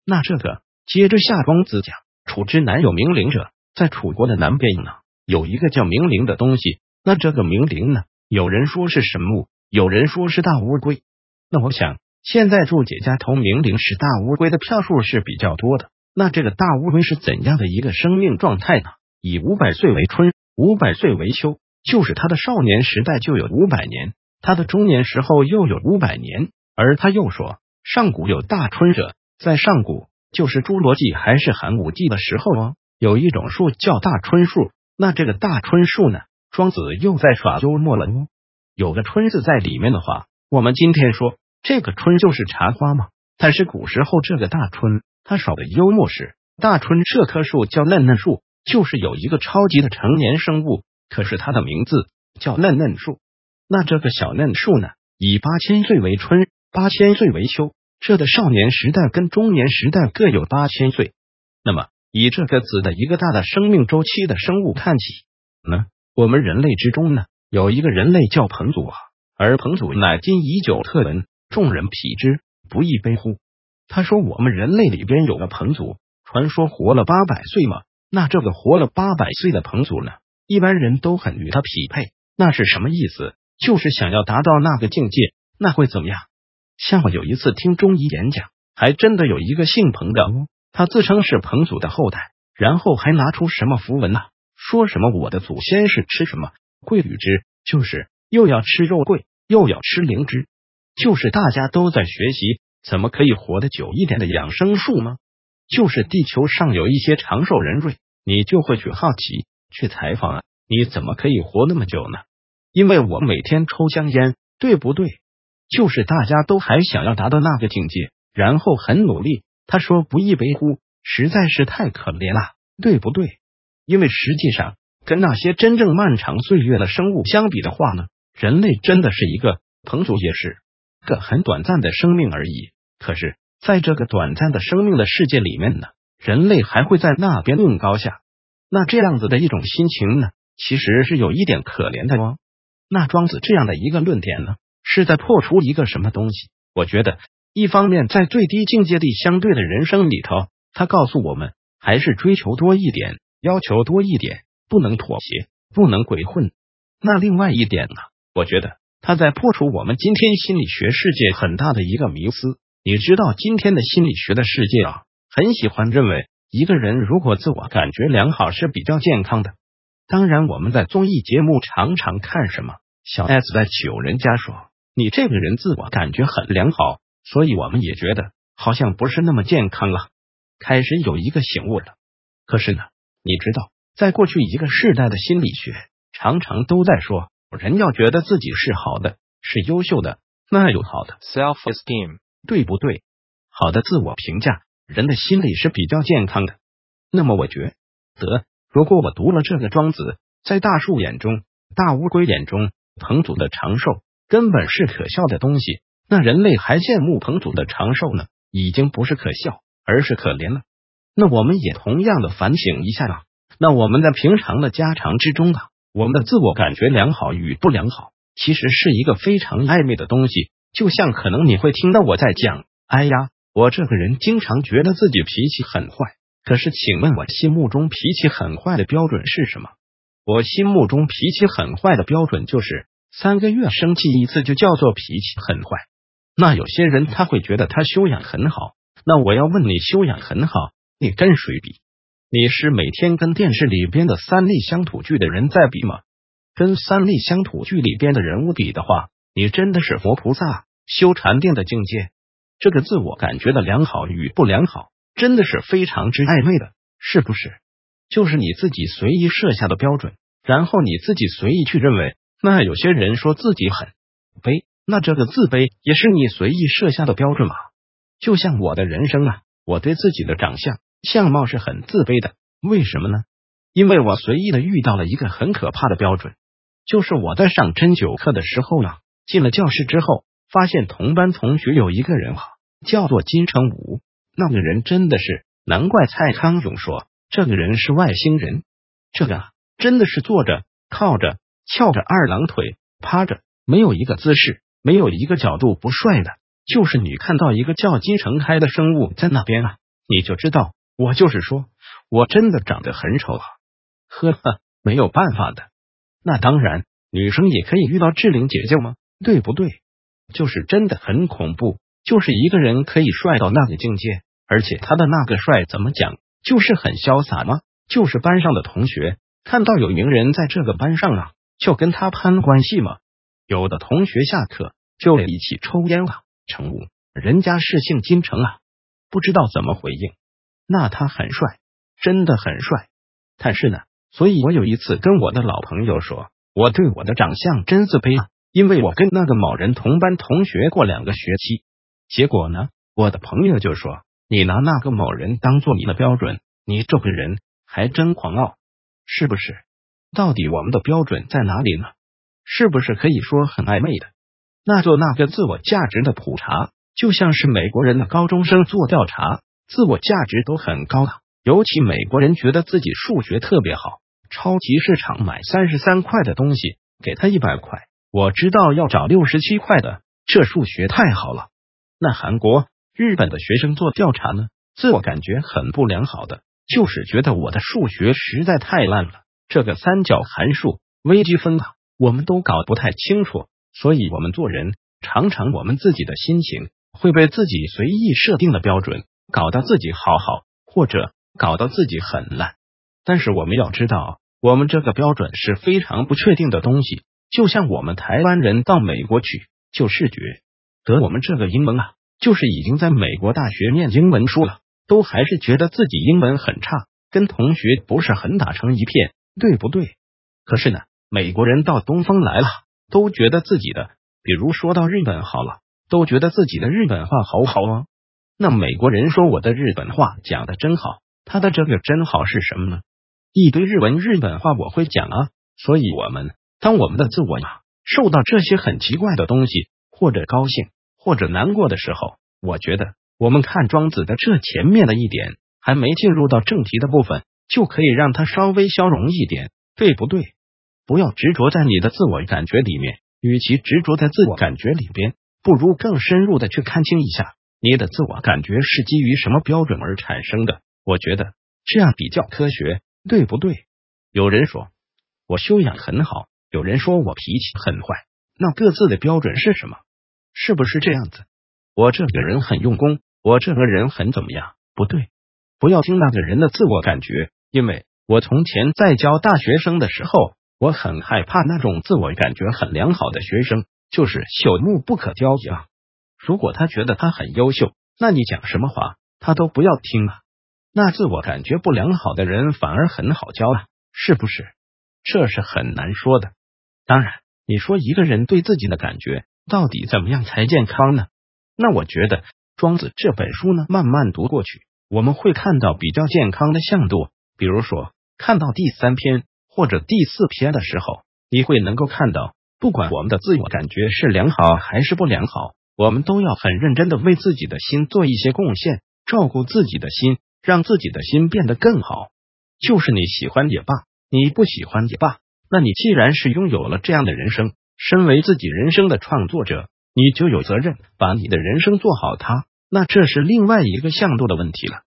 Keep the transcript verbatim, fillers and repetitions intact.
那这个接着下庄子讲，楚之南有冥陵者，在楚国的南边呢，有一个叫冥陵的东西。那这个冥陵呢，有人说是神木，有人说是大乌龟。那我想现在注解家投冥陵是大乌龟的票数是比较多的。那这个大乌龟是怎样的一个生命状态呢？以五百岁为春，五百岁为秋，就是他的少年时代就有五百年，他的中年时候又有五百年。而他又说，上古有大春者，在上古就是侏罗纪还是寒武纪的时候哦，有一种树叫大春树。那这个大春树呢，庄子又在耍幽默了哦。有个春字在里面的话，我们今天说这个春就是茶花嘛，但是古时候这个大春他耍的幽默是，大春这棵树叫嫩嫩树，就是有一个超级的成年生物，可是它的名字叫嫩嫩树。那这个小嫩树呢，以八千岁为春，八千岁为秋，这的少年时代跟中年时代各有八千岁。那么以这个子的一个大的生命周期的生物看起呢，我们人类之中呢，有一个人类叫彭祖啊，而彭祖乃今已久特闻，众人匹之，不亦悲乎。他说我们人类里边有个彭祖，传说活了八百岁嘛。那这个活了八百岁的彭祖呢，一般人都很与他匹配，那是什么意思？就是想要达到那个境界，那会怎么样？像我有一次听中医演讲，还真的有一个姓彭的哦，他自称是彭祖的后代，然后还拿出什么符文啊，说什么我的祖先是吃什么桂缕枝，就是又要吃肉桂，又要吃灵芝，就是大家都在学习怎么可以活得久一点的养生术吗？就是地球上有一些长寿人瑞，你就会去好奇去采访啊，你怎么可以活那么久呢？因为我每天抽香烟，对不对？就是大家都还想要达到那个境界，然后很努力。他说不亦悲乎，实在是太可怜了，对不对？因为实际上跟那些真正漫长岁月的生物相比的话呢，人类真的是一个，彭祖也是个很短暂的生命而已。可是在这个短暂的生命的世界里面呢，人类还会在那边论高下，那这样子的一种心情呢，其实是有一点可怜的哦。那庄子这样的一个论点呢，是在破除一个什么东西？我觉得一方面在最低境界地相对的人生里头，他告诉我们还是追求多一点，要求多一点，不能妥协，不能鬼混。那另外一点呢，我觉得他在破除我们今天心理学世界很大的一个迷思。你知道今天的心理学的世界啊，很喜欢认为一个人如果自我感觉良好是比较健康的。当然我们在综艺节目常常看什么小 S 在求人家说你这个人自我感觉很良好，所以我们也觉得好像不是那么健康了，开始有一个醒悟了。可是呢，你知道在过去一个世代的心理学常常都在说人要觉得自己是好的，是优秀的，那有好的 self-esteem， 对不对？好的自我评价，人的心理是比较健康的。那么我觉得如果我读了这个庄子，在大树眼中，大乌龟眼中，彭祖的长寿根本是可笑的东西，那人类还羡慕彭祖的长寿呢，已经不是可笑，而是可怜了。那我们也同样的反省一下啊，那我们在平常的家常之中啊，我们的自我感觉良好与不良好，其实是一个非常暧昧的东西。就像可能你会听到我在讲，哎呀，我这个人经常觉得自己脾气很坏，可是请问我心目中脾气很坏的标准是什么？我心目中脾气很坏的标准就是三个月生气一次就叫做脾气很坏。那有些人他会觉得他修养很好，那我要问你，修养很好，你跟谁比？你是每天跟电视里边的三立乡土剧的人在比吗？跟三立乡土剧里边的人物比的话，你真的是佛菩萨修禅定的境界。这个自我感觉的良好与不良好真的是非常之暧昧的，是不是？就是你自己随意设下的标准，然后你自己随意去认为。那有些人说自己很卑，那这个自卑也是你随意设下的标准吗？就像我的人生啊，我对自己的长相相貌是很自卑的。为什么呢？因为我随意的遇到了一个很可怕的标准，就是我在上针灸课的时候呢，进了教室之后，发现同班同学有一个人啊，叫做金城武。那个人真的是，难怪蔡康永说这个人是外星人。这个啊，真的是坐着、靠着、翘着二郎腿、趴着，没有一个姿势，没有一个角度不帅的。就是你看到一个叫金城开的生物在那边啊， 你就知道，我就是说，我真的长得很丑啊。呵呵，没有办法的。那当然，女生也可以遇到志玲姐姐吗？对不对？就是真的很恐怖，就是一个人可以帅到那个境界，而且他的那个帅怎么讲，就是很潇洒吗？就是班上的同学看到有名人在这个班上啊，就跟他攀关系吗？有的同学下课就一起抽烟啊，成武，人家是姓金城啊，不知道怎么回应。那他很帅，真的很帅。但是呢，所以我有一次跟我的老朋友说，我对我的长相真自卑啊，因为我跟那个某人同班同学过两个学期。结果呢，我的朋友就说，你拿那个某人当做你的标准，你这个人还真狂傲，是不是？到底我们的标准在哪里呢？是不是可以说很暧昧的？那做那个自我价值的普查，就像是美国人的高中生做调查，自我价值都很高的，尤其美国人觉得自己数学特别好，超级市场买三十三块的东西，给他一百块，我知道要找六十七块的，这数学太好了。那韩国、日本的学生做调查呢，自我感觉很不良好的，就是觉得我的数学实在太烂了，这个三角函数、微积分啊，我们都搞不太清楚，所以我们做人常常我们自己的心情会被自己随意设定的标准搞得自己好好，或者搞得自己很烂。但是我们要知道，我们这个标准是非常不确定的东西，就像我们台湾人到美国去，就视觉得我们这个英文啊，就是已经在美国大学念英文书了，都还是觉得自己英文很差，跟同学不是很打成一片，对不对？可是呢，美国人到东方来了，都觉得自己的，比如说到日本好了，都觉得自己的日本话好好啊。那美国人说我的日本话讲的真好，他的这个真好是什么呢？一堆日文日本话我会讲啊，所以我们当我们的自我呀受到这些很奇怪的东西，或者高兴或者难过的时候，我觉得我们看庄子的这前面的一点还没进入到正题的部分，就可以让它稍微消融一点，对不对？不要执着在你的自我感觉里面，与其执着在自我感觉里边，不如更深入的去看清一下你的自我感觉是基于什么标准而产生的，我觉得这样比较科学，对不对？有人说我修养很好，有人说我脾气很坏，那各自的标准是什么？是不是这样子？我这个人很用功，我这个人很怎么样？不对，不要听那个人的自我感觉，因为我从前在教大学生的时候，我很害怕那种自我感觉很良好的学生，就是朽木不可雕也啊。如果他觉得他很优秀，那你讲什么话他都不要听啊。那自我感觉不良好的人反而很好教啊，是不是？这是很难说的。当然，你说一个人对自己的感觉到底怎么样才健康呢？那我觉得庄子这本书呢，慢慢读过去，我们会看到比较健康的向度。比如说看到第三篇或者第四篇的时候，你会能够看到，不管我们的自我感觉是良好还是不良好，我们都要很认真的为自己的心做一些贡献，照顾自己的心，让自己的心变得更好。就是你喜欢也罢，你不喜欢也罢，那你既然是拥有了这样的人生，身为自己人生的创作者，你就有责任把你的人生做好它，那这是另外一个向度的问题了。